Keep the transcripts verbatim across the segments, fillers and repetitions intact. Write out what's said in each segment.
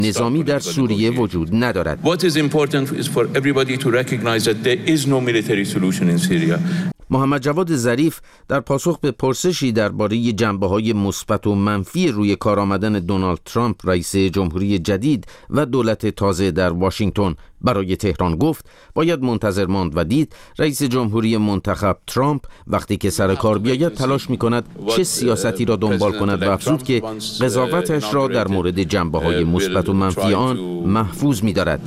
نظامی در سوریه وجود ندارد. محمد جواد ظریف در پاسخ به پرسشی درباره جنبه‌های مثبت و منفی روی کار آمدن دونالد ترامپ رئیس جمهوری جدید و دولت تازه در واشنگتن برای تهران گفت باید منتظر ماند و دید رئیس جمهوری منتخب ترامپ وقتی که سر کار بیاید تلاش می‌کند چه سیاستی را دنبال کند و افزود که قضاوتش را در مورد جنبه‌های مثبت و منفی آن محفوظ می‌دارد.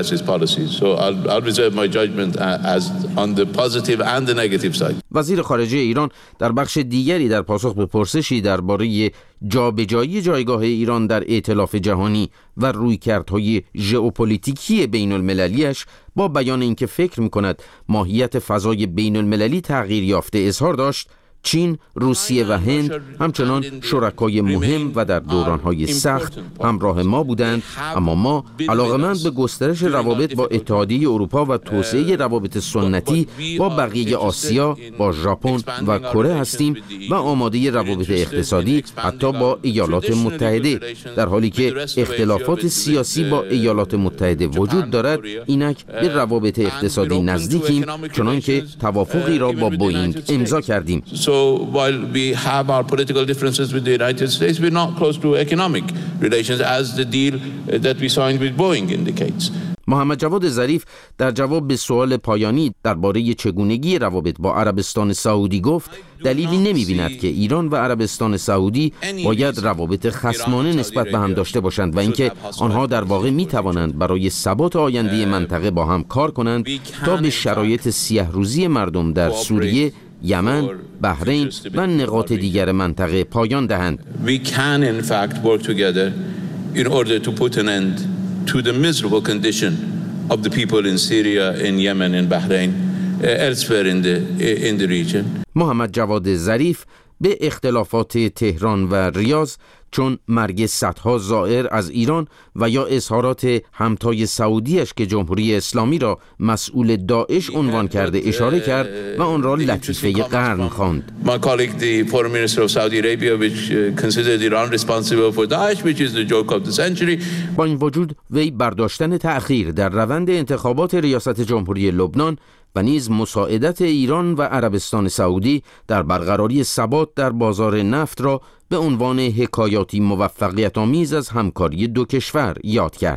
وزیر خارجه ایران در بخش دیگری در پاسخ به پرسشی درباره جابجایی جایگاه ایران در ائتلاف جهانی و رویکردهای ژئوپلیتیکی بین المللیش با بیان اینکه فکر می‌کند ماهیت فضای بین المللی تغییر یافته اظهار داشت چین، روسیه و هند همچنان شرکای مهم و در دوران‌های سخت همراه ما بودند، اما ما علاقه‌مند به گسترش روابط با اتحادیه اروپا و توسعه روابط سنتی با بقیه آسیا، با ژاپن و کره هستیم و آماده روابط اقتصادی حتی با ایالات متحده. در حالی که اختلافات سیاسی با ایالات متحده وجود دارد، اینک به روابط اقتصادی نزدیکیم، چنانکه توافقی را با بوئینگ امضا کردیم. So while we have our political differences with the United States, we're not close to economic relations as the deal that we signed with Boeing indicates. محمد جواد ظریف در جواب به سوال پایانی درباره چگونگی روابط با عربستان سعودی گفت دلیلی نمی‌بیند که ایران و عربستان سعودی باید روابط خصمانه نسبت به هم داشته باشند و اینکه آنها در واقع می‌توانند برای ثبات آینده منطقه با هم کار کنند تا به شرایط سیاه‌روزی مردم در سوریه، یمن، بحرین و نقاط دیگر منطقه پایان دهند. We can in fact work together in order to put an end to the miserable condition of the people in Syria, in Yemen, in Bahrain, elsewhere in the in the region. محمد جواد ظریف به اختلافات تهران و ریاض چون مرگ صدها زائر از ایران و یا اظهارات همتای سعودیش که جمهوری اسلامی را مسئول داعش عنوان کرده اشاره کرد و آن را لطیفه قرن خواند. My colleague the foreign minister of Saudi Arabia which considered Iran responsible for Daesh which is the joke of the century. با این وجود وی برداشتن تأخیر در روند انتخابات ریاست جمهوری لبنان و نیز مساعدت ایران و عربستان سعودی در برقراری ثبات در بازار نفت را به عنوان حکایاتی موفقیت آمیز از همکاری دو کشور یاد کرد.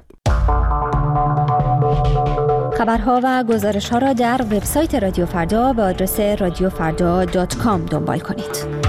خبرها و گزارش‌ها را در وبسایت رادیو فردا به آدرس رادیو فردا دات کام دنبال کنید.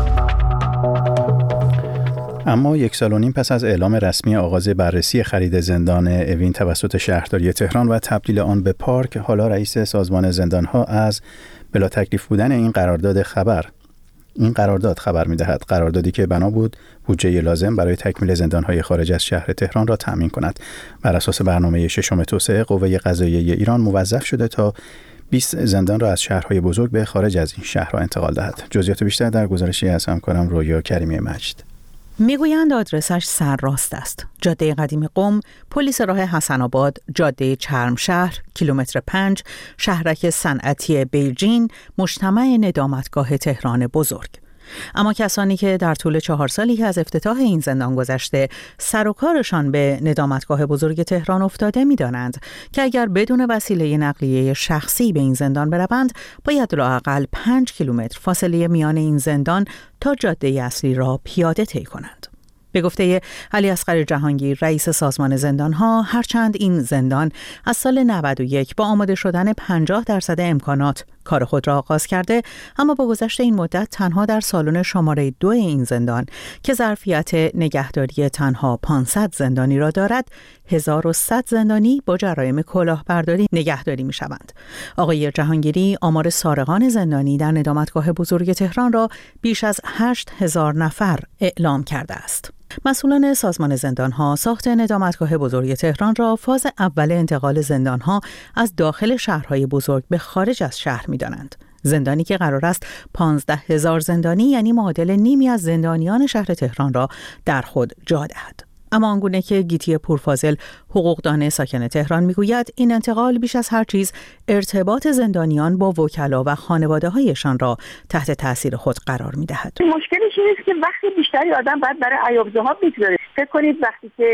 اما یک سال و نیم پس از اعلام رسمی آغاز بررسی خرید زندان اوین توسط شهرداری تهران و تبدیل آن به پارک، حالا رئیس سازمان زندان‌ها از بلا تکلیف بودن این قرارداد خبر این قرارداد خبر می‌دهد. قراردادی که بنا بود بودجه لازم برای تکمیل زندان‌های خارج از شهر تهران را تأمین کند. بر اساس برنامه ششم توسعه، قوه قضاییه ایران موظف شده تا بیست زندان را از شهرهای بزرگ به خارج از این شهرها انتقال دهد. جزئیات بیشتر در گزارشی از همکارم رویا کریمی مجد. میگویند آدرسش سرراست است. جاده قدیم قم، پلیس راه حسن آباد، جاده چرمشهر، کیلومتر پنج، شهرک صنعتی بیجین، مجتمع ندامتگاه تهران بزرگ. اما کسانی که در طول چهار سالی که از افتتاح این زندان گذشته سر و کارشان به ندامتگاه بزرگ تهران افتاده می‌دانند که اگر بدون وسیله نقلیه شخصی به این زندان بروند باید لااقل پنج کیلومتر فاصله میان این زندان تا جاده اصلی را پیاده طی کنند. به گفته علیاصغر جهانگیر رئیس سازمان زندان‌ها، هرچند این زندان از سال نود و یک با آماده شدن پنجاه درصد امکانات کار خود را آغاز کرده، اما با گذشت این مدت تنها در سالن شماره دو این زندان که ظرفیت نگهداری تنها پانصد زندانی را دارد، هزار و صد زندانی با جرایم کلاهبرداری نگهداری می‌شوند. آقای جهانگیری آمار سارقان زندانی در ندامتگاه بزرگ تهران را بیش از هشت هزار نفر اعلام کرده است. مسئولان سازمان زندان‌ها ساخت ندامتگاه بزرگ تهران را فاز اول انتقال زندان‌ها از داخل شهرهای بزرگ به خارج از شهر می‌دانند. زندانی که قرار است پانزده هزار زندانی یعنی معادل نیمی از زندانیان شهر تهران را در خود جا دهد. اما آنگونه که گیتی پورفاضل حقوقدان ساکن تهران میگوید، این انتقال بیش از هر چیز ارتباط زندانیان با وکلا و خانواده‌هایشان را تحت تاثیر خود قرار میدهد. مشکلش این است که وقتی بیشتری آدم باید برای عیاب‌زها بگذاره. فکر کنید وقتی که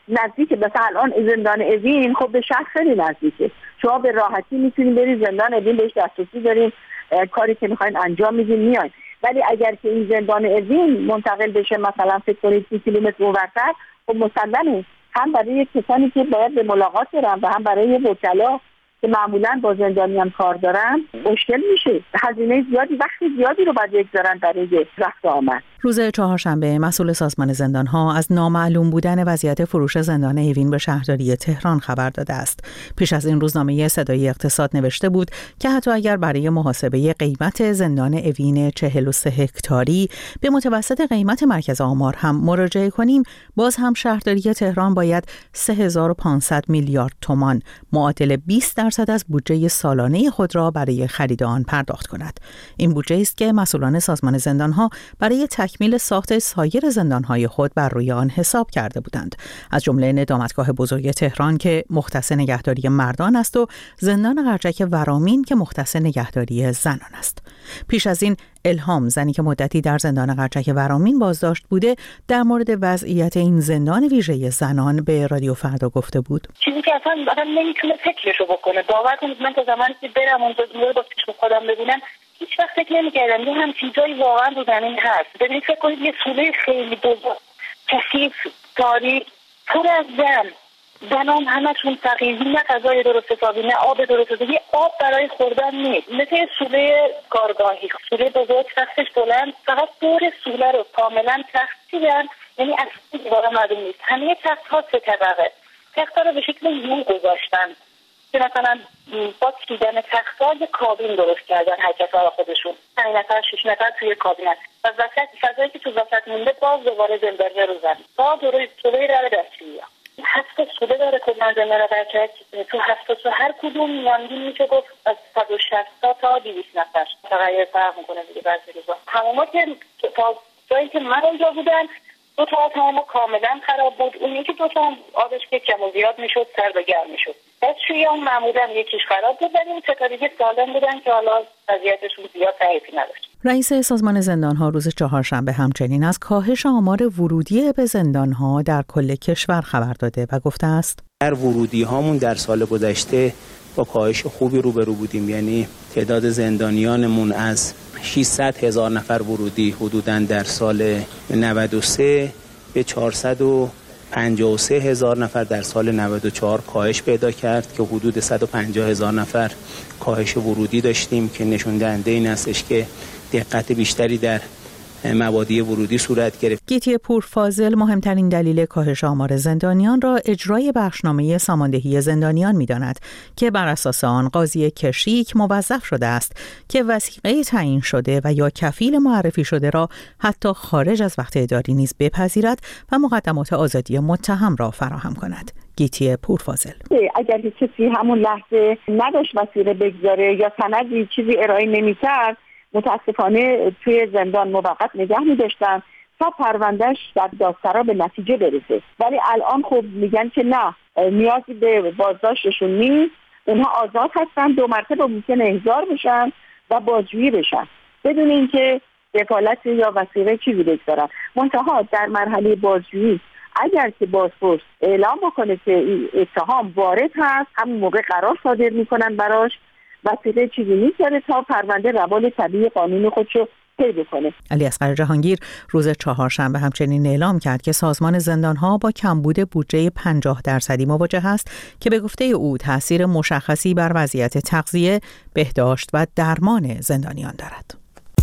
نزدیک، مثلا الان زندان اوین خب به شهر خیلی نزدیکه، شما به راحتی میتونید برید زندان اوین، بهش دسترسی دارین، کاری که میخواین انجام میدین میاین. ولی اگر که این زندان اوین منتقل بشه مثلا فکر کنید سی کیلومتر اونورتر، خب مسلمه هم برای کسانی که باید به ملاقات برن و هم برای وکلا که معمولاً با زندانیان کار دارن مشکل میشه. هزینه زیادی، وقت زیادی رو باید بگذارن برای رفت آمد. روز چهارشنبه مسئول سازمان زندان‌ها از نامعلوم بودن وضعیت فروش زندان اوین به شهرداری تهران خبر داده است. پیش از این روزنامه صدای اقتصاد نوشته بود که حتی اگر برای محاسبه قیمت زندان اوین چهل و سه هکتاری به متوسط قیمت مرکز آمار هم مراجعه کنیم، باز هم شهرداری تهران باید سه هزار و پانصد میلیارد تومان معادل بیست درصد از بودجه سالانه خود را برای خرید آن پرداخت کند. این بودجه است که مسئولان سازمان زندان‌ها برای تکمیل ساخت سایر زندان‌های خود بر روی آن حساب کرده بودند، از جمله ندامتگاه بزرگ تهران که مختص نگهداری مردان است و زندان قرچک ورامین که مختص نگهداری زنان است. پیش از این الهام، زنی که مدتی در زندان قرچک ورامین بازداشت بوده، در مورد وضعیت این زندان ویژه زنان به رادیو فردا گفته بود: چیزی که اصلا آدم نمیتونه فکرشو بکنه. باور کنید من تا زمانی که برم اونجا رو با چشم خودم ببینم هیچ وقت فکر نمی‌کردم یه هم چیزایی واقعا رو زمین هست. ببینید فکر کنید یه سوله خیلی بزرگ، کثیف، تاریک، پر از زن، زنان همشون فقیری، نه غذای درست حسابی نه آب درست حسابی، آب برای خوردن نیست. مثل سوله کارگاهی، سوله بزرگ، سقفش بلند، فقط دور سوله رو کاملا تخت چیدن، یعنی اصلا دیوارا معلوم نیست. همه تخت‌ها سه طبقه، تخت‌ها رو به شکل یو گذاشتن که مثلا با چیدن تخت‌ها یه کابین درست کردن هر کس برای خودشون، پنج نفر شش نفر توی کابین هست و وسط فضایی که تو وسط مونده باز دوباره زندانیا رو زن با دوره سوله در دستشویی هفت سوله داره کدوم زندان قرچک. تو هفت سو هر کدوم میانگین میشه گفت از صد و شصت تا دویست نفر تغییر فرق میکنه دیگه. بعضی روزا همونا که تا جایی که من اونجا بودم دو تا همونا کاملا خراب بود، اون یکی دو تا آبش که کم و زیاد میشد سرد و گرم میشد. دستشویی هم معمولا یکیش خراب بود ولی اون سه دیگه سالم بودن که حالا وضعیتشون زیاد ضعیفی نداشت. رئیس سازمان زندان‌ها روز چهارشنبه همچنین از کاهش آمار ورودی به زندان‌ها در کل کشور خبر داده و گفته است: در ورودی هامون در سال گذشته با کاهش خوبی روبرو بودیم، یعنی تعداد زندانیانمون از ششصد هزار نفر ورودی حدوداً در سال نود و سه به چهارصد و پنجاه و سه هزار نفر در سال نود و چهار کاهش پیدا کرد که حدود صد و پنجاه هزار نفر کاهش ورودی داشتیم که نشون دهنده این استش که دقت بیشتری در مبادی ورودی صورت گرفت. گیتی پورفاضل مهمترین دلیل کاهش آمار زندانیان را اجرای بخشنامه ساماندهی زندانیان می‌داند که بر اساس آن قاضی کشیک موظف شده است که وثیقه تعیین شده و یا کفیل معرفی شده را حتی خارج از وقت اداری نیز بپذیرد و مقدمات آزادی متهم را فراهم کند. گیتی پورفاضل: اگر کسی همون لحظه نداشت وثیقه بگذاره یا سندی چیزی ارائه نمی‌کرد، متاسفانه توی زندان موقت نگه می‌داشتن تا پروندهش در دادسرا به نتیجه برسه. ولی الان خب میگن که نه، نیازی به بازداشتشون نیست، اونها آزاد هستن، دو مرتبه ممکنه احضار بشن و بازجویی بشن بدون اینکه دخالت یا وثیقه چیزی بگذارن. منتها در مرحله بازجویی اگر که بازپرس اعلام بکنه که اتهام وارد هست، همون موقع قرار صادر میکنن براش، وثیقه چیزی نیست داره تا پرونده روال طبیعی قانون خودشو طی بکنه. علی اصغر جهانگیر روز چهارشنبه همچنین اعلام کرد که سازمان زندان‌ها با کمبود بودجه پنجاه درصدی مواجه است که به گفته او تأثیر مشخصی بر وضعیت تغذیه، بهداشت و درمان زندانیان دارد.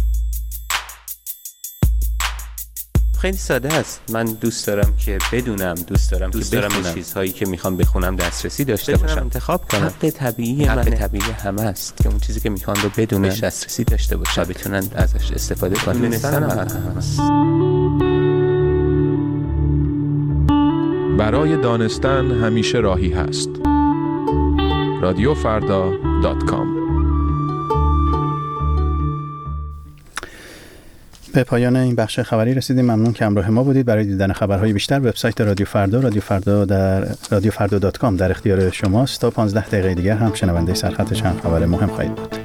خیلی ساده است. من دوست دارم که بدونم، دوست دارم دوست که دارم به چیزهایی که میخوام بخونم دسترسی داشته باشم، انتخاب کنم. حق طبیعی حق منه. طبیعی همه است که اون چیزی که میخوان رو بدونن، دسترسی داشته باشن و بتونن ازش استفاده کنن. دونستن هم هست. برای دانستن همیشه راهی هست. رادیو فردا دات کام. به پایان این بخش خبری رسیدیم. ممنون که همراه ما بودید. برای دیدن خبرهای بیشتر وبسایت رادیو فردا رادیو فردا در رادیو فردا دات کام در اختیار شماست. تا پانزده دقیقه دیگر هم شنونده سرخط چند خبر مهم خواهید بود.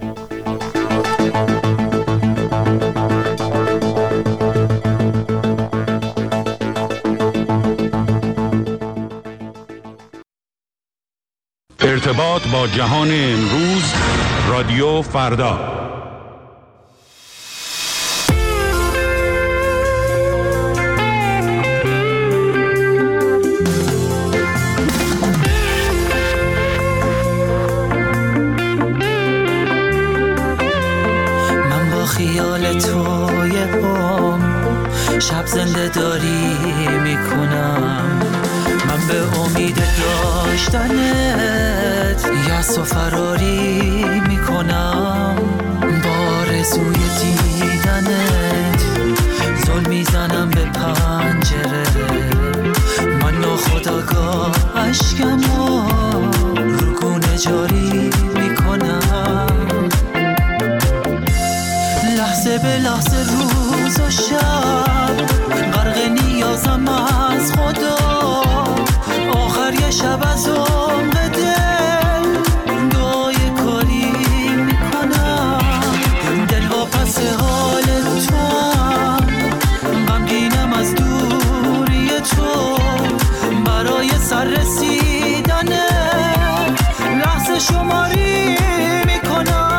ارتباط با جهان امروز، رادیو فردا. خیال توی هم شب زنده داری میکنم، من به امید داشتنت یأس و فراری میکنم، با آرزوی دیدنت زل میزنم به پنجره، من ناخودآگاه اشکمو رو گونه جاری میکنم، لحظه به لحظه روز و شب غرق نیازم از خدا، آخر یه شب از عمق دل دعای کاری میکنم، دل واپس حال تو هم غمگینم از دوری تو، برای سر رسیدن لحظه شماری میکنم.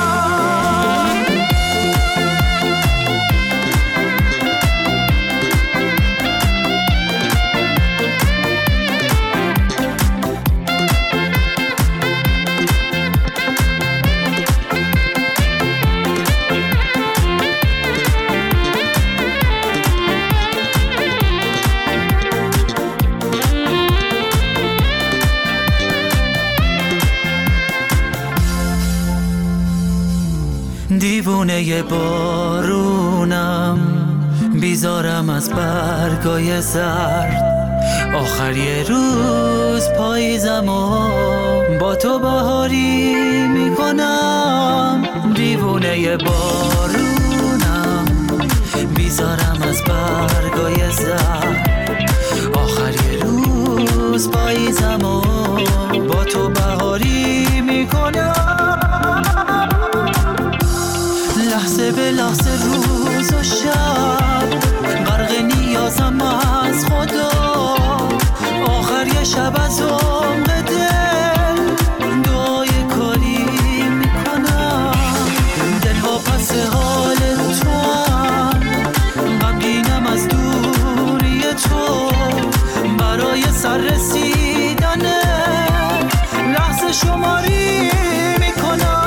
دیوونه بارونم، بیزارم از برگای زرد، آخر یه روز پاییزم و با تو بهاری میکنم، دیوونه بارونم، بیزارم از برگای زرد، آخر یه روز پاییزم و با تو بهاری میکنم، لحظه به لحظه روز و شب غرق نیازم از خدا، آخر یه شب از عمق دل دعای کاری میکنم، دل واپس حال تو هم غمگینم از دوری تو، برای سر رسیدن لحظه شماری میکنم.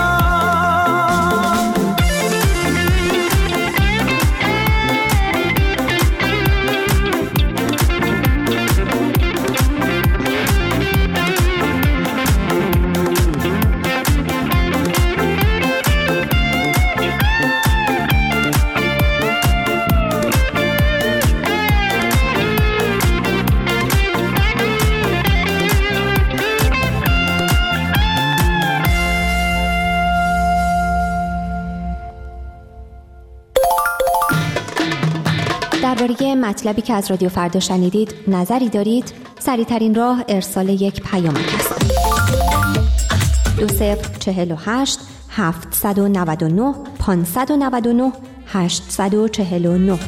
درباره مطلبی که از رادیو فردا شنیدید نظری دارید؟ سریع‌ترین راه ارسال یک پیام است. دو صفر چهل و هشت هفتصد و نود و نه پانصد و نود و نه هشتصد و چهل و نه.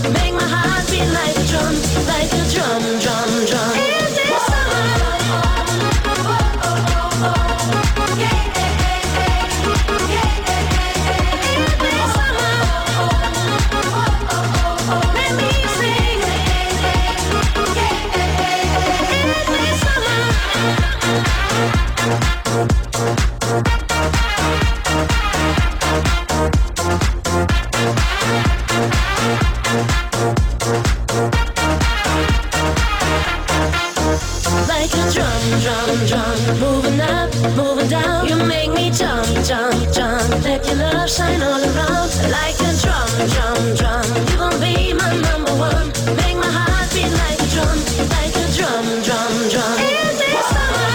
Like a drum, drum, drum. In this summer. like a drum, drum, drum. Moving up, moving down. You make me jump, jump, jump. Let your love shine all around. Like a drum, drum, drum. You gon' be my number one. Make my heart beat like a drum, like a drum, drum, drum. In this summer.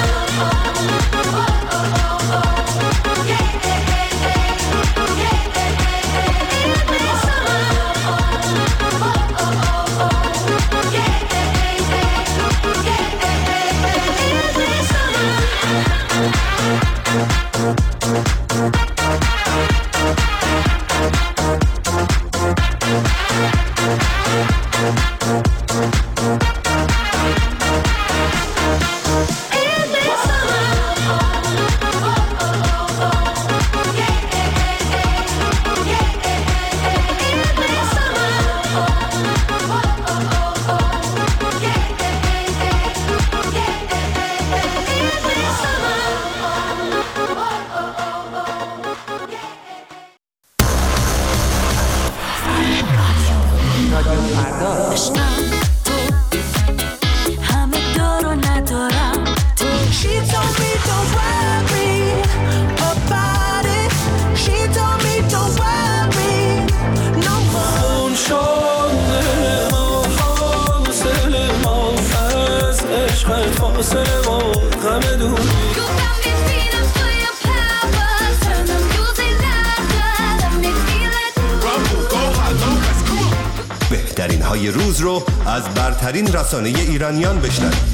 بهترین های روز رو از برترین رسانه ایرانیان بشنوید.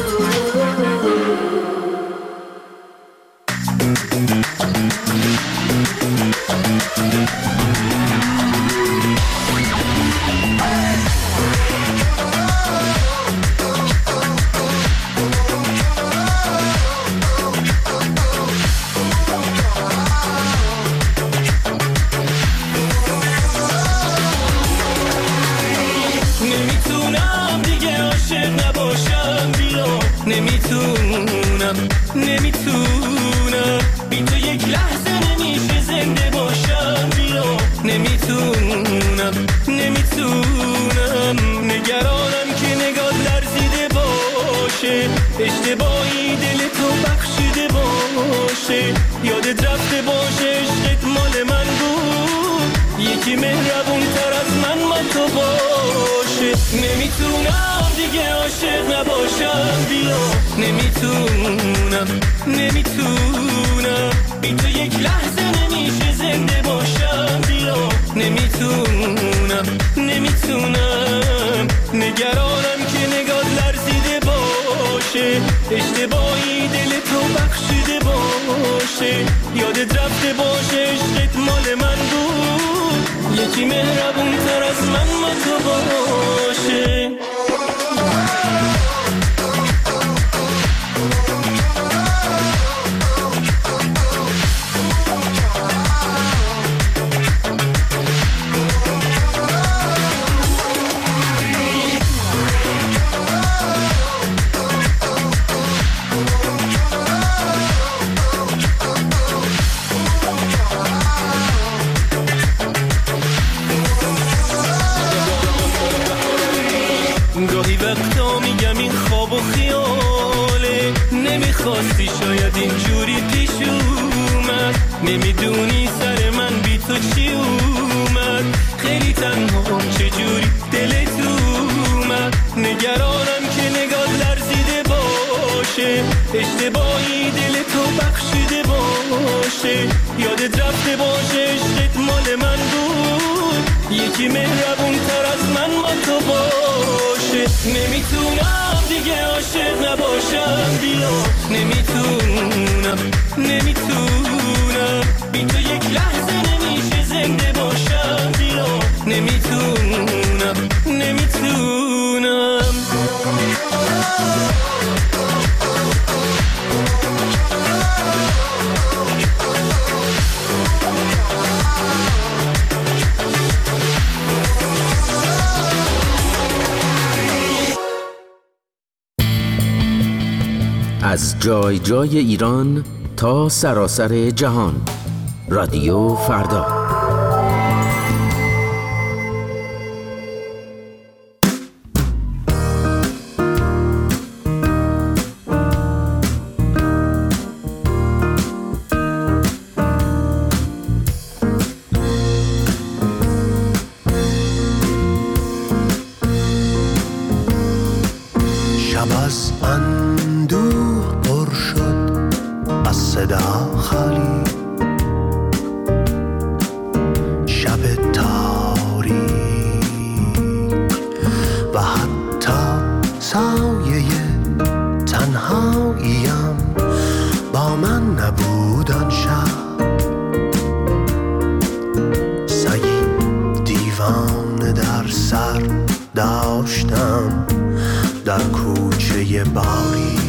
نمیتونم بی تو یک لحظه نمیشه زنده باشم بیا نمیتونم نمیتونم نگرانم که نگات لرزیده باشه اشتباهی دل تو بخشیده باشه یادت رفته باشه عشقت مال من بود یکی مهربون تر از من ما تو باشه نمیتونم دیگه عاشق نباشم بیا نمیتونم نمیتونم بی تو یک لحظه نمیشه زنده باشم بیا نمیتونم نمیتونم نگرانم که نگات لرزیده باشه اشتباهی دل تو بخشیده باشه یادت رفته باشه عشقت مال من بود یکی مهربون تر از من ما تو باشه گاهی وقتا میگم این خواب و خیاله نمیخواستی شاید اینجوری پیش اومد نمیدونی سر من بی تو چی اومد خیلی تنها چجوری دلت اومد نگرانم که نگات لرزیده باشه اشتباهی دل تو بخشیده باشه یادت رفته باشه عشقت مال من بود یکی مهربون تر از من ما تو باشه نمیتونم دیگه عاشق نباشم بیا نمیتونم نمیتونم بی تو یک لحظه نمیشه زنده باشم بیا نمیتونم نمیتونم از جای جای ایران تا سراسر جهان رادیو فردا. اندوه پر شد از صدا خالی، شب تاریک و حتی سایه تنهاییم با من نبود آن شب. سگی دیوانه در سر داشتم در کوچه باریک،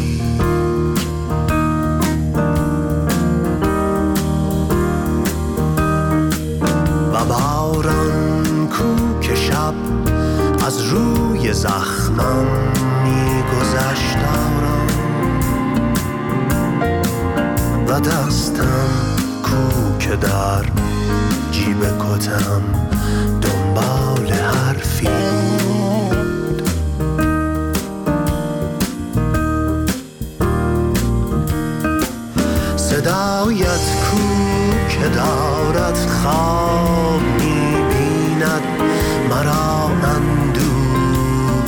و باران کو که شب از روی زخمم می‌گذشت آرام، و دستم کو که در جیب کتم دنبال حرفی بود. صدایت کو که دارد خواب می‌بیند مرا اندوه،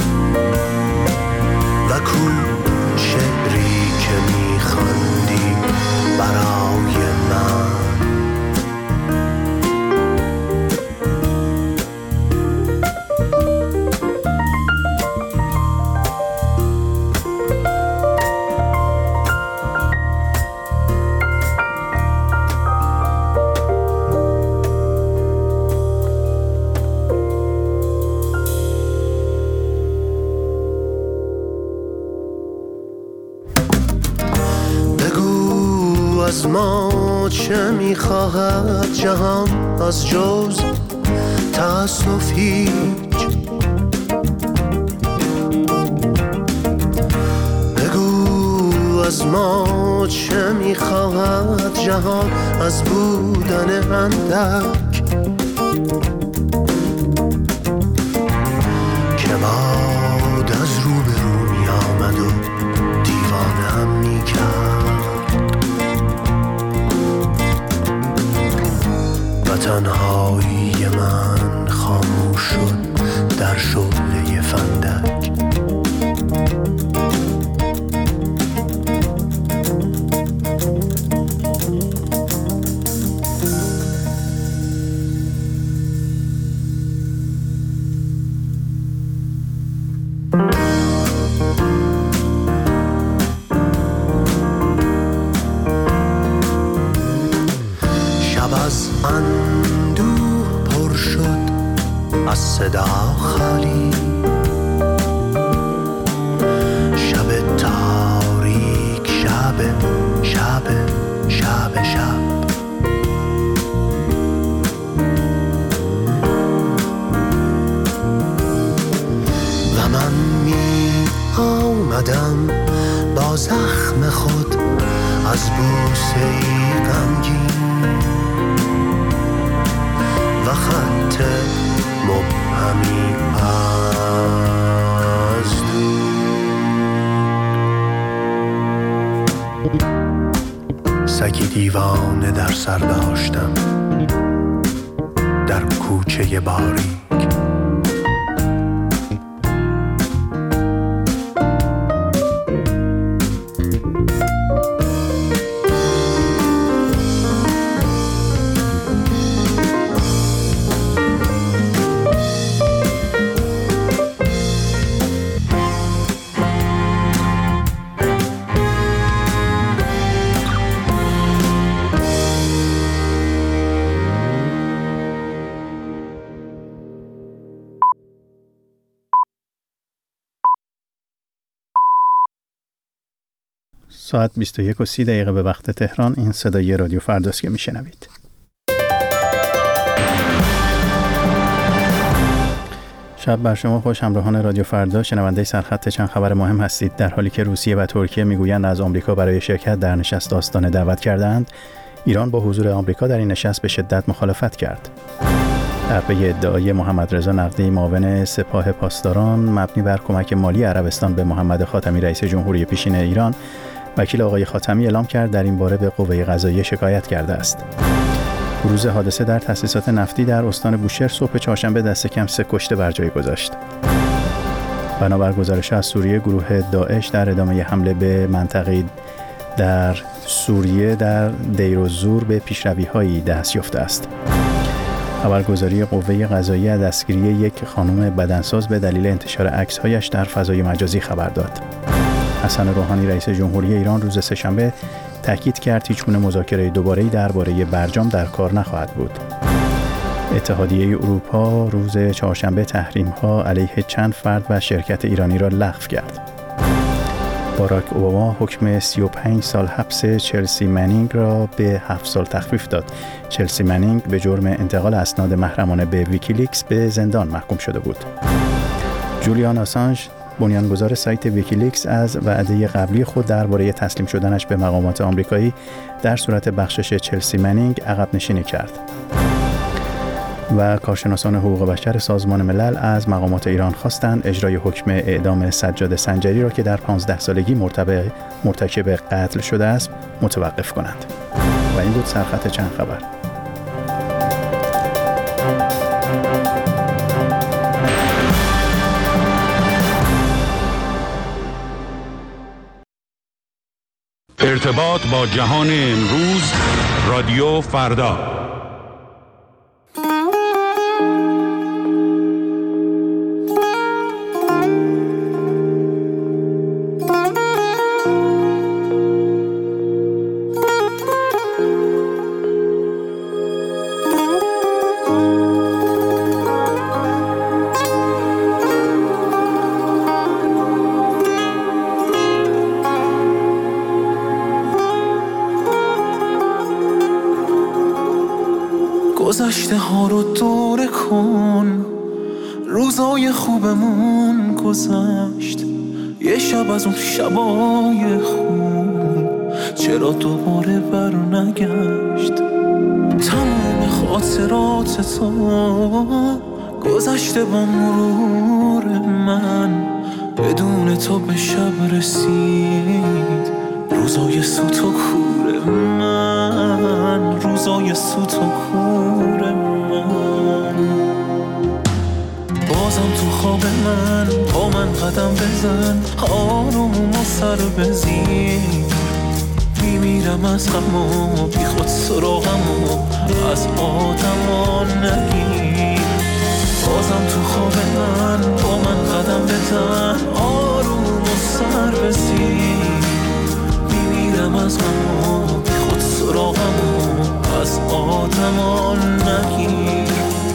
و کو شعری که می‌خواندی برای من. از ما چه میخواهد جهان از جز تأسف هیچ؟ بگو از ما چه میخواهد جهان از بودن اندک که باد از رو به رو می آمد و دیوانه هم می کرد. و تنهایی من خاموش شد در شعله فندک. اندوه پر شد از صدا خالی، شب تاریک، شب شب شب شب و من می آمدم با زخم خود از بوسه‌ای غمگین و خط مبهمی از دور. سگی دیوانه در سر داشتم در کوچه باریک. ساعت بیست و یک و سی دقیقه به وقت تهران. این صدای رادیو فرداست که میشنوید. شب بر شما خوش. همراهان رادیو فردا، شنونده سرخط چند خبر مهم هستید. در حالی که روسیه و ترکیه میگویند از آمریکا برای شرکت در نشست آستانه دعوت کردند، ایران با حضور آمریکا در این نشست به شدت مخالفت کرد. در پی ادعای محمد رضا نقدی معاون سپاه پاسداران مبنی بر کمک مالی عربستان به محمد خاتمی رئیس جمهوری پیشین ایران، وکیل آقای خاتمی اعلام کرد در این باره به قوه قضاییه شکایت کرده است. بروز حادثه در تأسیسات نفتی در استان بوشهر صبح چهارشنبه دست کم سه کشته بر جای گذاشت. بنابر گزارش از سوریه، گروه داعش در ادامه حمله به منطقه در سوریه در دیر الزور به پیشروی‌هایی دست یافته است. خبرگزاری قوه قضاییه از دستگیری یک خانم بدنساز به دلیل انتشار عکس‌هایش در فضای مجازی خبر داد. حسن روحانی رئیس جمهوری ایران روز سه‌شنبه تاکید کرد هیچگونه مذاکره دوباره‌ای درباره برجام در کار نخواهد بود. اتحادیه اروپا روز چهارشنبه تحریم‌ها علیه چند فرد و شرکت ایرانی را لغو کرد. باراک اوباما حکم سی و پنج سال حبس چلسی منینگ را به هفت سال تخفیف داد. چلسی منینگ به جرم انتقال اسناد محرمانه به ویکیلیکس به زندان محکوم شده بود. جولیان آسانژ، بنیانگذار سایت ویکیلیکس، از وعده قبلی خود درباره تسلیم شدنش به مقامات آمریکایی در صورت بخشش چلسی منینگ عقب نشینی کرد. و کارشناسان حقوق بشر سازمان ملل از مقامات ایران خواستند اجرای حکم اعدام سجاد سنجری را که در پانزده سالگی مرتکب قتل شده است متوقف کنند. و این بود سرخط چند خبر. ارتباط با جهان امروز، رادیو فردا. گذشته ها رو دوره کن، روزای خوبمون گذشت، یه شب از اون شبای خون چرا دوباره بر نگشت. تمام خاطرات تو گذشته با مرور من، بدون تو به شب رسید روزای سوت و کور من، روزای سوت و کور من. بازم تو خواب من با من قدم بزن، آروم و سر بزیر، میمیرم از غم و بی خود سراغم و از آدما نگیر. بازم تو خواب من با من قدم بزن، آروم و سر بزیر، میمیرم از غم و بی خود سراغم و از آدما نگیر.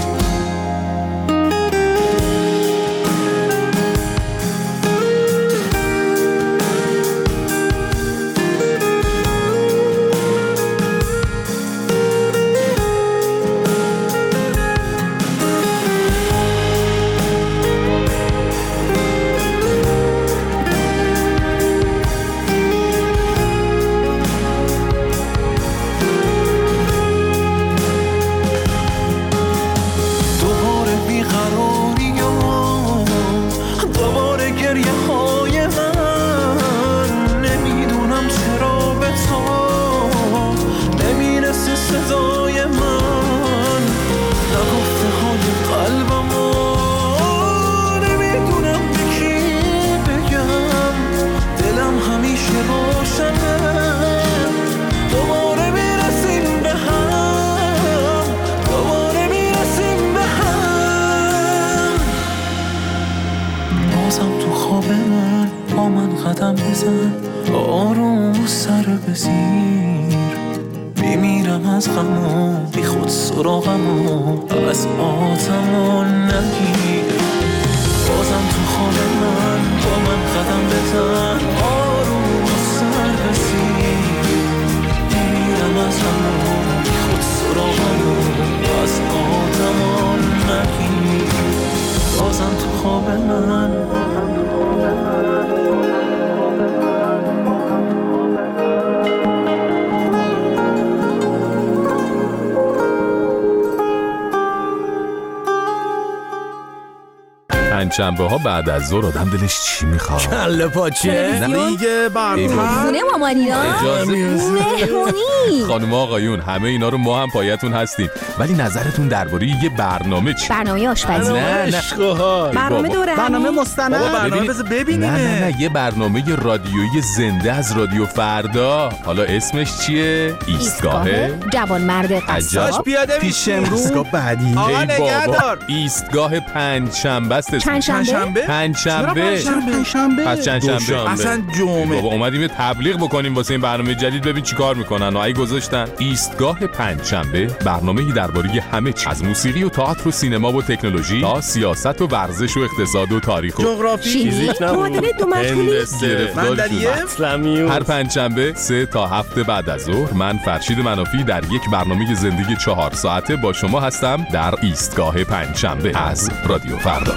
آروم و سر بزیر، بمیرم از غم و بی خود سراغم و از آدما نگیر. بازم تو خواب من با من قدم بزن، آروم و سر بزیر، بمیرم از غم و بی خود سراغم و از آدما نگیر. بازم تو خواب من پنجشنبه ها بعد از ظهر آدم دلش چی میخواد؟ کله پاچه دیگه برنامه خونه مامانینا مهمونی. خانم آقایون همه اینا رو ما هم پایتون هستیم، ولی نظرتون درباره یه برنامه چی؟ برنامه آشپزی. نه نه برنامه دوره برنامه مستند. برنامه بذار ببینیم. نه نه نه یه برنامه رادیویی زنده از رادیو فردا. حالا اسمش چیه؟ ایستگاه جوانمرد قصاب. پیاده پیش امروز بعدی. آقا نگهدار. ایستگاه پنجشنبه است. پنجشنبه؟ پنجشنبه. پنجشنبه. پس چندشنبه. اصلا جمعه. بابا اومدیم تبلیغ بکنیم واسه این برنامه جدید، ببین چیکار میکنن. اگه گذاشتن ایستگاه پنجشنبه، برنامه‌ای درباره همه چیز، از موسیقی و تئاتر و سینما و تکنولوژی تا سیاست و ورزش و اقتصاد و تاریخ و جغرافی، فیزیک، معادله دو مجهولی، هر پنجشنبه سه تا هفت بعد از ظهر من فرشید منافی در یک برنامه زندگی چهار ساعته با شما هستم در ایستگاه پنجشنبه از رادیو فردا.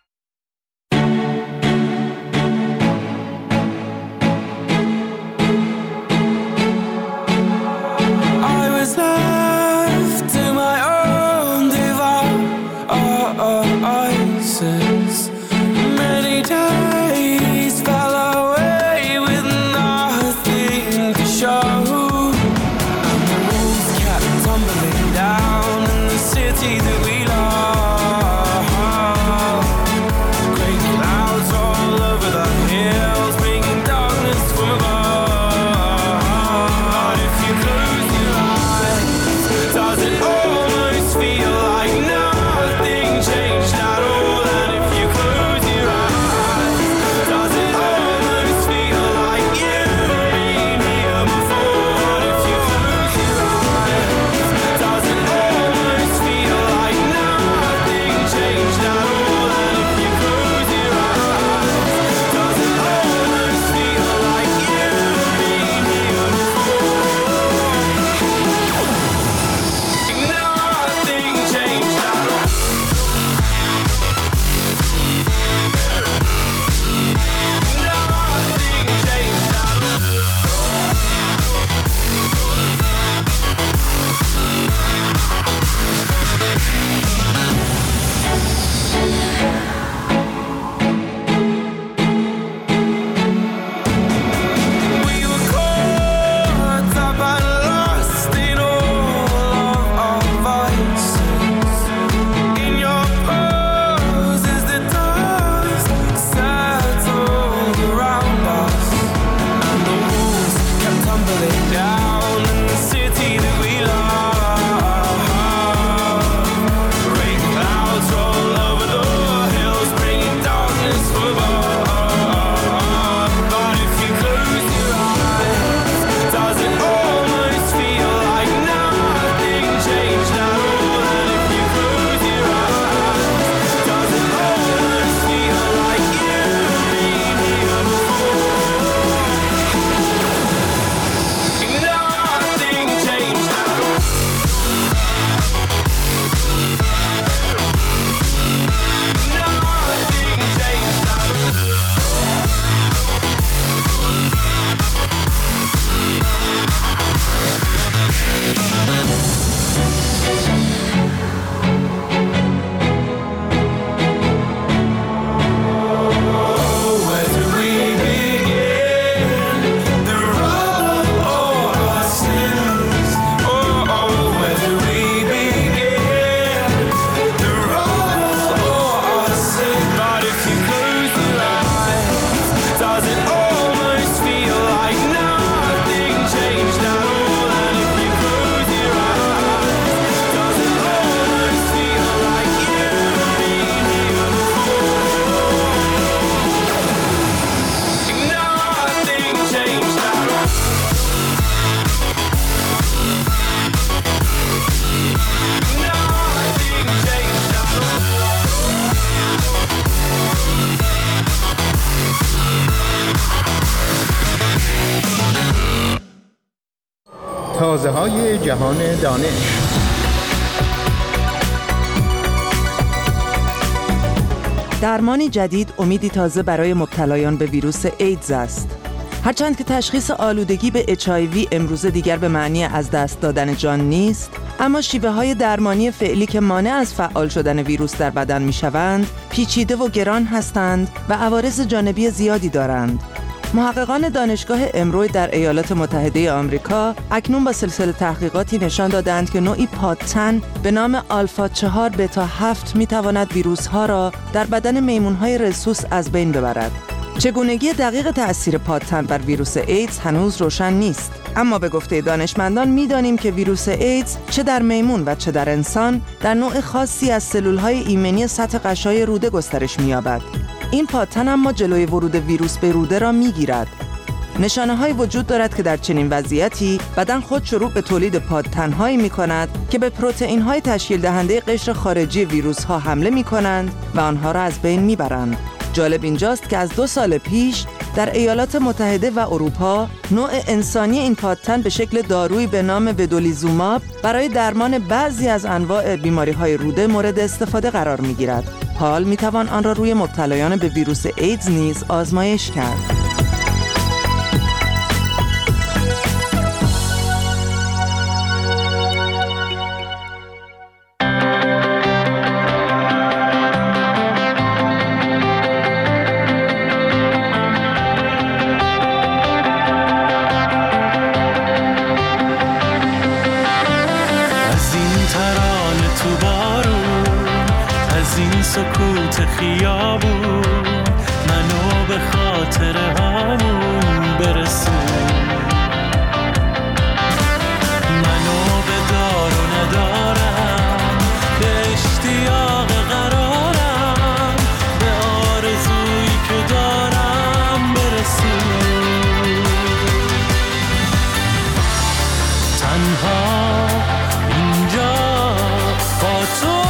تازه‌های جهان دانش. درمانی جدید امیدی تازه برای مبتلایان به ویروس ایدز است. هرچند که تشخیص آلودگی به اچ آی وی امروزه دیگر به معنی از دست دادن جان نیست، اما شیوه‌های درمانی فعلی که مانع از فعال شدن ویروس در بدن می‌شوند، پیچیده و گران هستند و عوارض جانبی زیادی دارند. محققان دانشگاه امروی در ایالات متحده آمریکا اکنون با سلسله تحقیقاتی نشان دادند که نوعی پادتن به نام آلفا چهار بتا هفت می‌تواند ویروس‌ها را در بدن میمون‌های رسوس از بین ببرد. چگونگی دقیق تأثیر پادتن بر ویروس ایدز هنوز روشن نیست، اما به گفته دانشمندان می‌دانیم که ویروس ایدز چه در میمون و چه در انسان در نوع خاصی از سلول‌های ایمنی سطح غشای روده گسترش می‌یابد. این پادتن اما جلوی ورود ویروس به روده را می‌گیرد. نشانه‌هایی وجود دارد که در چنین وضعیتی بدن خود شروع به تولید پادتن‌هایی می‌کند که به پروتئین‌های تشکیل دهنده قشر خارجی ویروس‌ها حمله می‌کنند و آنها را از بین می‌برند. جالب اینجاست که از دو سال پیش در ایالات متحده و اروپا نوع انسانی این پادتن به شکل دارویی به نام ودولیزوماب برای درمان بعضی از انواع بیماری‌های روده مورد استفاده قرار می‌گیرد. حال می‌توان آن را روی مبتلایان به ویروس ایدز نیز آزمایش کرد. سکوت خیابون منو به خاطر همون برسون، منو به دار و ندارم، به اشتیاق قرارم، به آرزویی که دارم برسون. تنها اینجا با تو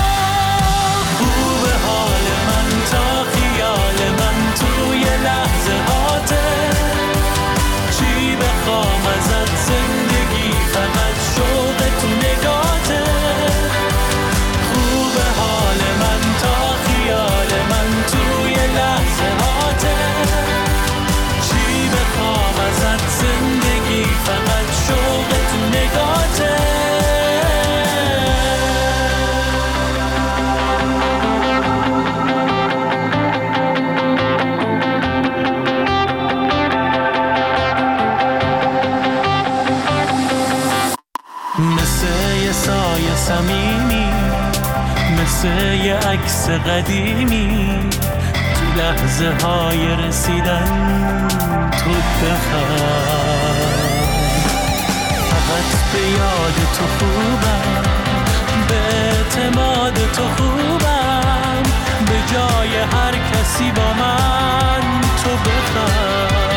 صمیمی، مثل یه عکس قدیمی، تو لحظه های رسیدن تو بخواه. فقط به یاد تو خوبم، به اعتماد تو خوبم، به جای هر کسی با من تو بخواه.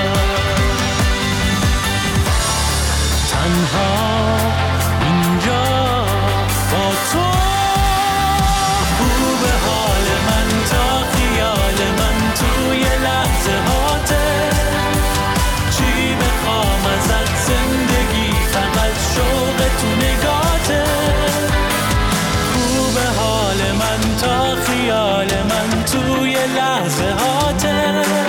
تنها اینجا با تو خوب حال من تا خیال من توی لحظه هاته. چی بخوام ازت زندگی، فقط شوق تو نگاته. خوب حال من تا خیال من توی لحظه هاته.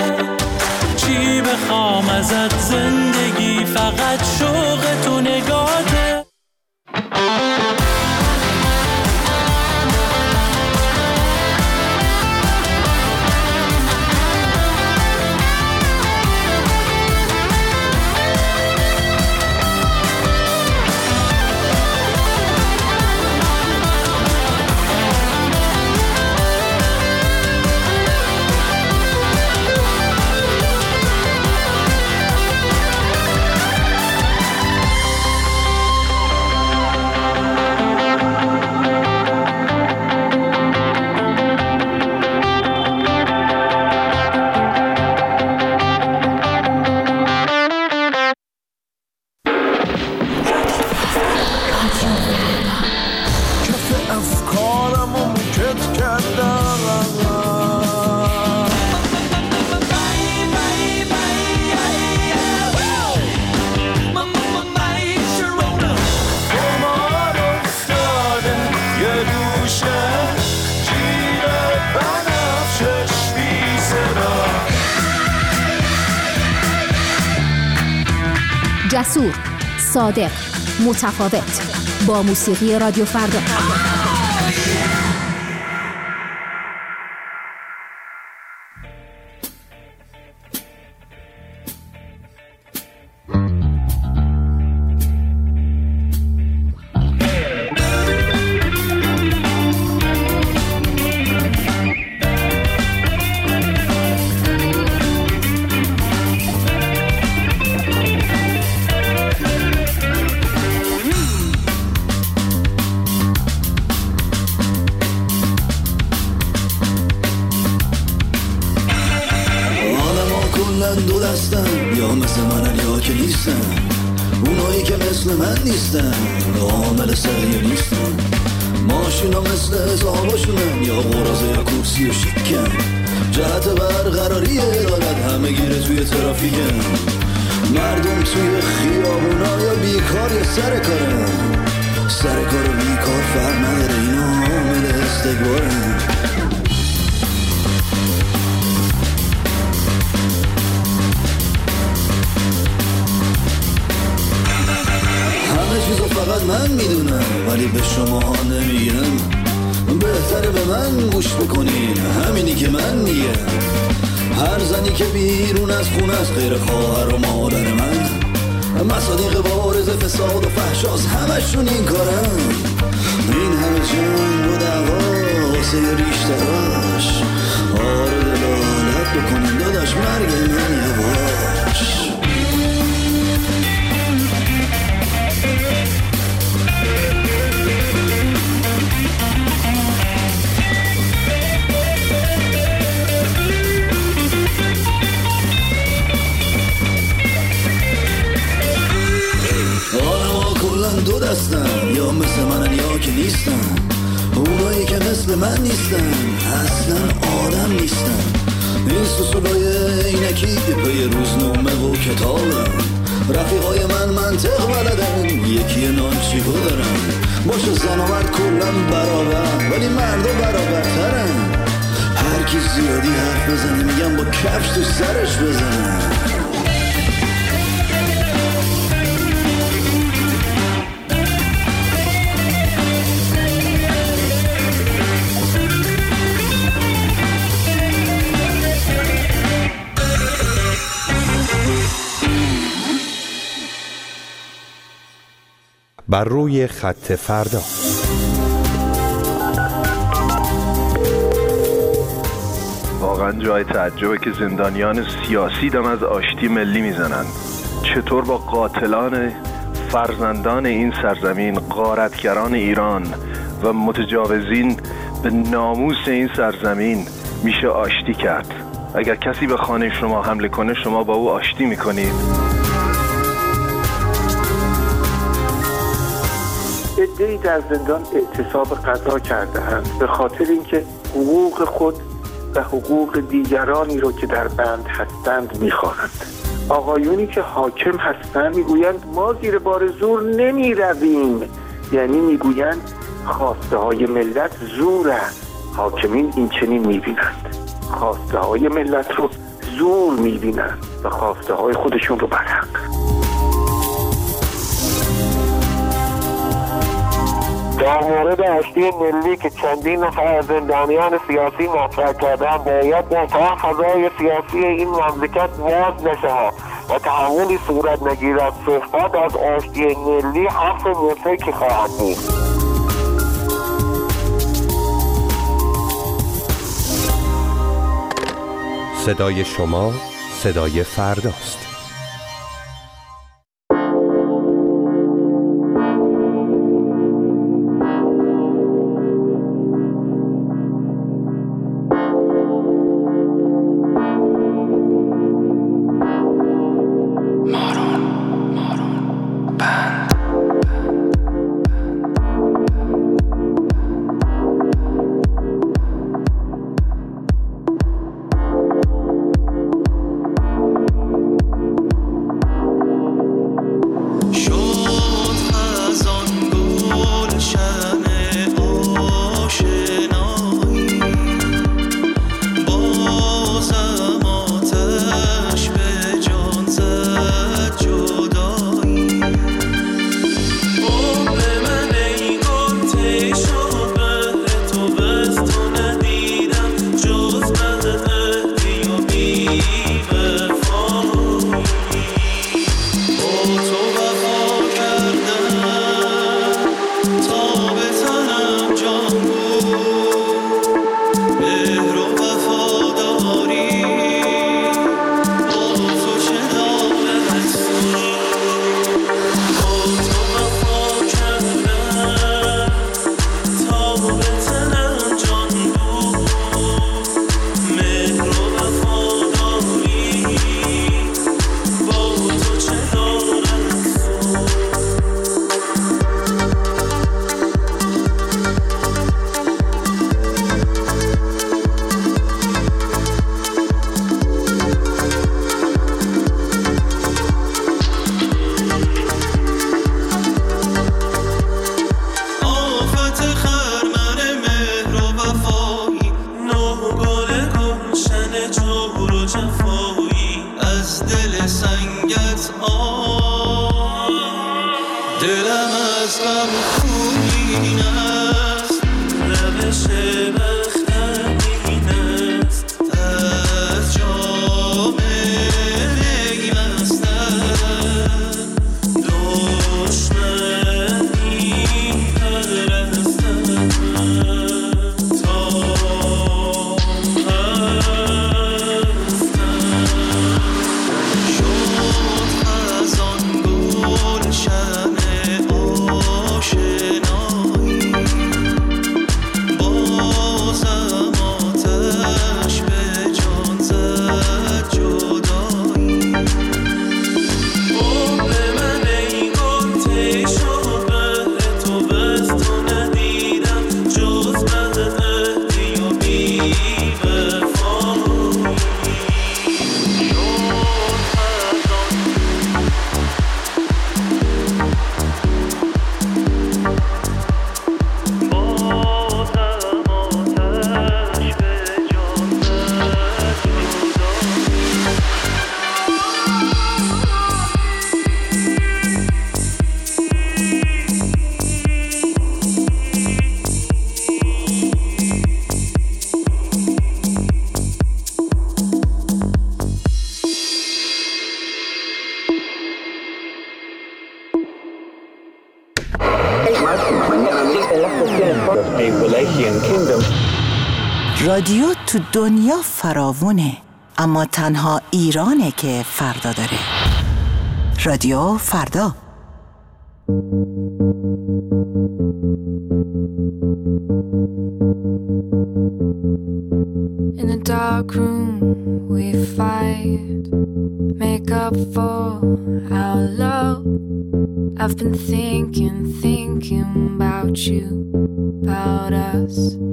جسور، صادق، متفاوت. با موسیقی رادیو فردا. دو دستن یا مثل منن یا که نیستن، اونایی که مثل من نیستن عامل سریع نیستن. ماشینا مثل حساباشونن یا غرازه یا کرسی و شیکن، جهت برقراری عدالت همه گیره توی ترافیکن. مردم توی خیابونا یا بیکار یا سر کارن، سر کار و بیکار فرق نداره، اینا عامل استکبارن. چیزو فقط من میدونم ولی به شما نمیگم. بهتره به من گوش بکنین، همینی که من میگم. هر زنی که بیرون از خونه است غیر خواهر و مادر من، مصادیق بارز فساد و فحشاست همشون این کارن. این همه جنگ و دعوا واسه ریشتراش، آره دلالت بکنین داداش مرگ من یواش. دو دستن یا مثل منن یا که نیستن، اونایی که مثل من نیستن اصلا آدم نیستن. این سوسولای اینکی پی روزنامه و کتابن، رفیقای من منطق بلدن، یکی نانچیکو دارن. باشه زن و مرد کلن برابر ولی مردا برابرترن. هر کی زیادی حرف بزنه میگم با کفش تو سرش بزنن. بر روی خط فردا. واقعا جای تعجبه که زندانیان سیاسی دم از آشتی ملی میزنند. چطور با قاتلان فرزندان این سرزمین، غارتگران ایران و متجاوزین به ناموس این سرزمین میشه آشتی کرد؟ اگر کسی به خانه شما حمله کنه شما با او آشتی میکنید؟ عده‌ای در زندان اعتصاب غذا کرده‌اند به خاطر اینکه حقوق خود و حقوق دیگرانی رو که در بند هستند می‌خواهند. آقایونی که حاکم هستند میگویند ما زیر بار زور نمی‌رویم، یعنی میگویند خواسته های ملت زور است. حاکمین این چنین می‌بینند، خواسته های ملت رو زور می‌بینند و خواسته های خودشون رو برحق. در مورد آشتی ملی که چندین نفر از زندانیان سیاسی مطرح کردن، باید در تا فضای سیاسی این مملکت باز نشه و تحولی صورت نگیرد. صحبت از آشتی ملی حرف مفیکی خواهد بود. صدای شما صدای فرداست. از آب دلم از غم خونین است روش بختم این است از جام می مستم دشمنی پرستم تا هستم شد خزان گل شمع آشنایی بازم آتش به جان زد جدایی عمر من ای گل طی شد بهر تو بس تو ندیدم جز بدعهدی و بی‌وفایی رادیو تو دنیا فراوونه، اما تنها ایرانه که فردا داره. رادیو فردا. In a dark room we fight, make up for our love. I've been thinking, thinking about you, about us.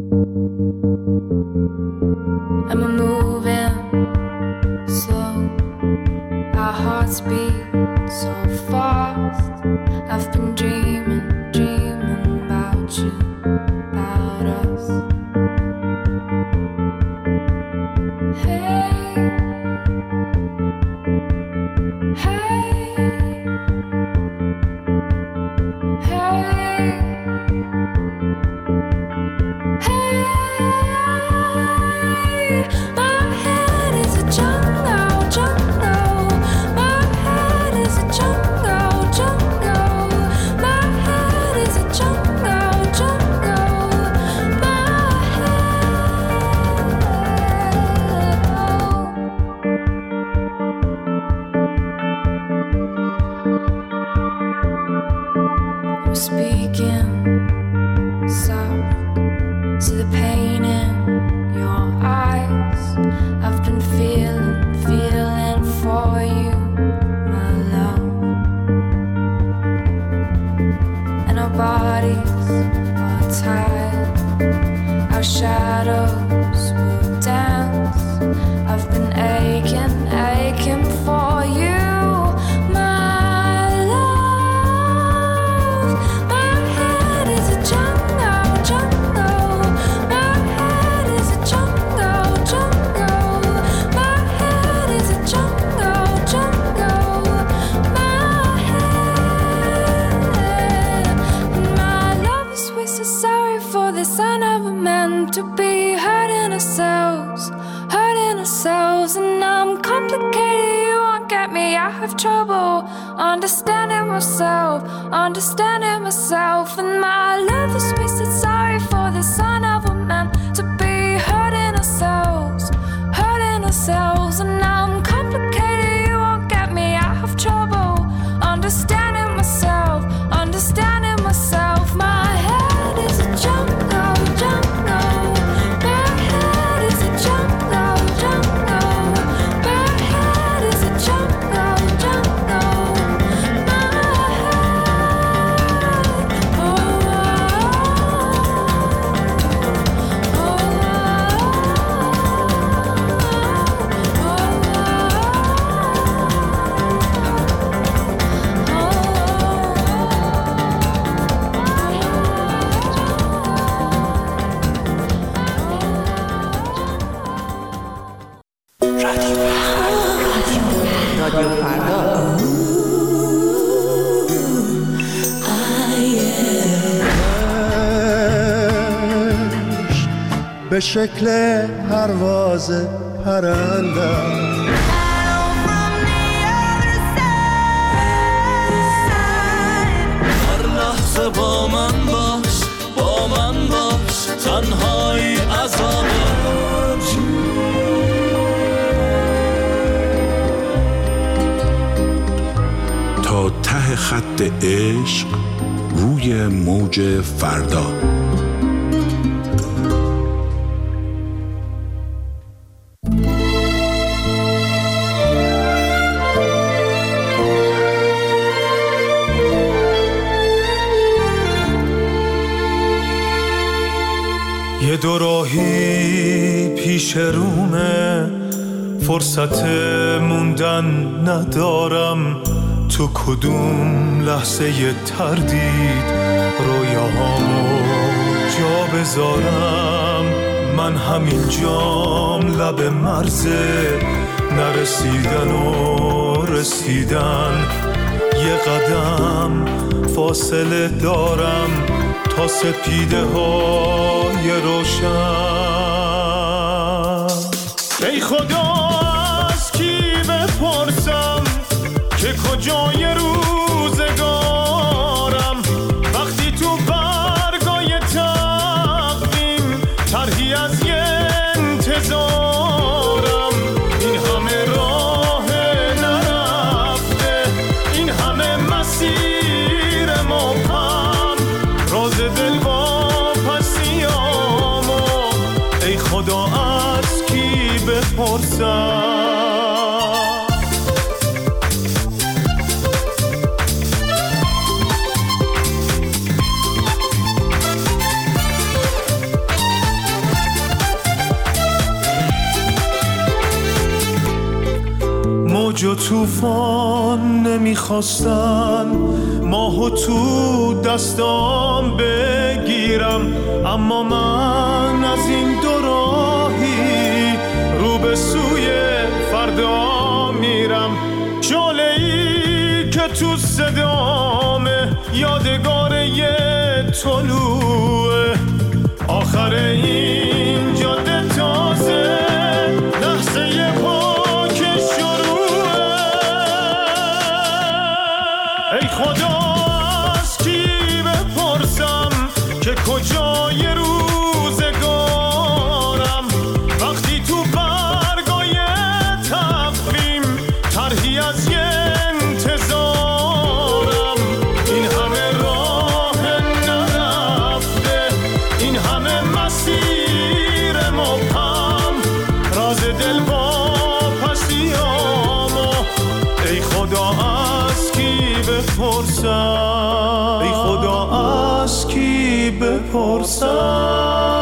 And we're moving slow, our hearts beat so fast. I've been dreaming, dreaming about you, about us. Hey, hey, hey, hey. My head is a jungle, jungle. My head is a jungle, jungle. My head is a jungle, jungle. My head, oh. I'm speaking soft to the pain in your eyes. I've been feeling, feeling for you, my love. And our bodies are tied, our shadows will dance. I've been aching, aching for you, my love. My head is a jungle, jungle. My head is a jungle, jungle. My head is a jungle, jungle. My head. My love is we so sorry for this. I never meant to be hurting ourselves, hurting ourselves. And I'm complicated, you won't get me. I have trouble understanding myself, understanding myself. And my love is wasted, sorry for this. I never meant to be hurting ourselves, hurting ourselves. And I'm complicated, you won't get me. I have trouble understanding myself, understanding myself. My head is a jungle, jungle. My head is a jungle, jungle. My head is a jungle, jungle. My head, oh, oh, oh, oh. به شکل پرواز پرندم. هر لحظه با من باش، با من باش، تنهایی عذابم. تا ته خط عشق روی موج فردا. یه دو راهی پیش رومه، فرصت موندن ندارم. تو کدوم لحظه ی تردید رویاهامو جا بذارم؟ من همین جام لب مرزه، نرسیدن و رسیدن. یه قدم فاصله دارم تا سپیده های روشن. ای خدا از کی بپرسم که کجای روزگارم، وقتی تو برگای تقویم طرحی از یه انتظارم. این همه راه نرفته، این همه مسیر مبهم، راز دل واپسیامو ای خدا از کی بپرسم؟ موج و طوفان نمیخواستن ماهو تو دستام بگیرم، اما من از این دو راهی رو به سوی فردا میرم. شعله‌ای که تو صدامه یادگار یه طلوعه، آخر این جاده تازه لحظه یه پاک شروعه. ای خدا از کی بپرسم که کجای روزگارم، وقتی تو برگای تقویم طرحی از یه انتظارم. این همه راه نرفته، این همه مسیر مبهم، راز دل واپسیامو ای خدا از کی بپرسم؟ ای خدا از کی بپرسم؟